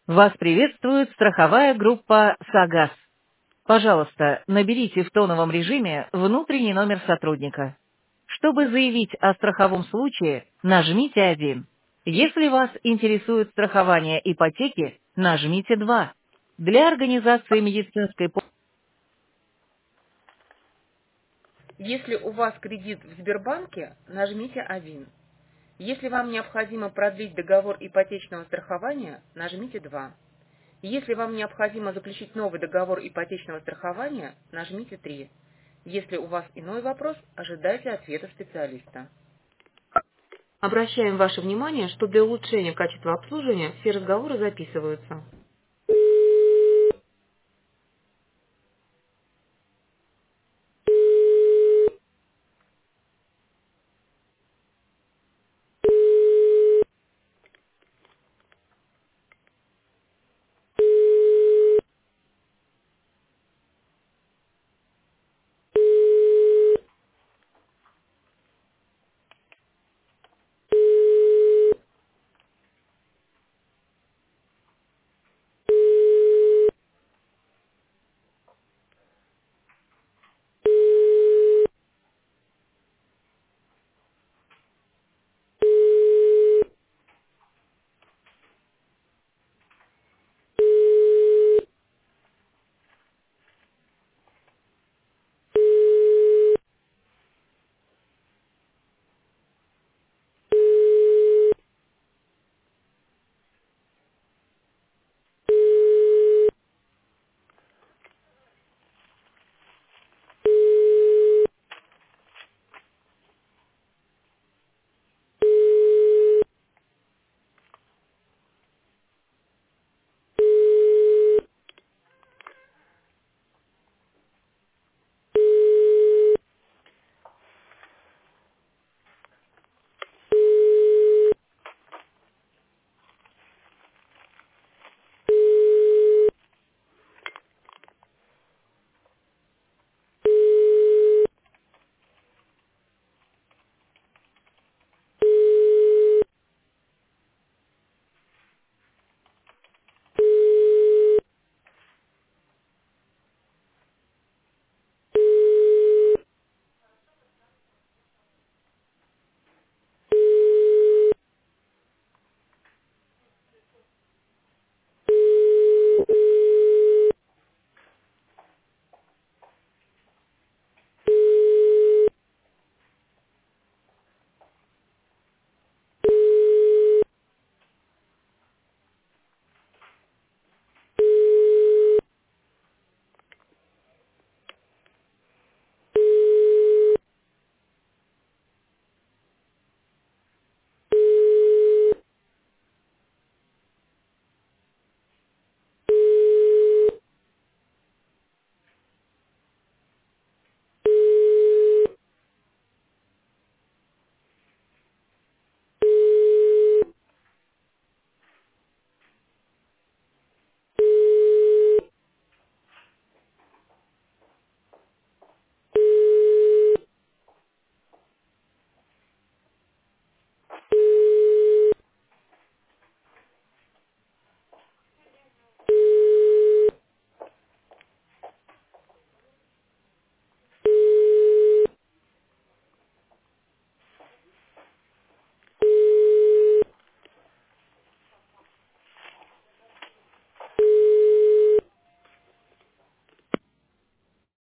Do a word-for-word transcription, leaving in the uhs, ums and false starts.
Вас приветствует страховая группа «Сагаз». Пожалуйста, наберите в тоновом режиме внутренний номер сотрудника. Чтобы заявить о страховом случае, нажмите один. Если вас интересует страхование ипотеки, нажмите два. Для организации медицинской помощи. Если у вас кредит в Сбербанке, нажмите один. Если вам необходимо продлить договор ипотечного страхования, нажмите два. Если вам необходимо заключить новый договор ипотечного страхования, нажмите три. Если у вас иной вопрос, ожидайте ответа специалиста. Обращаем ваше внимание, что для улучшения качества обслуживания все разговоры записываются.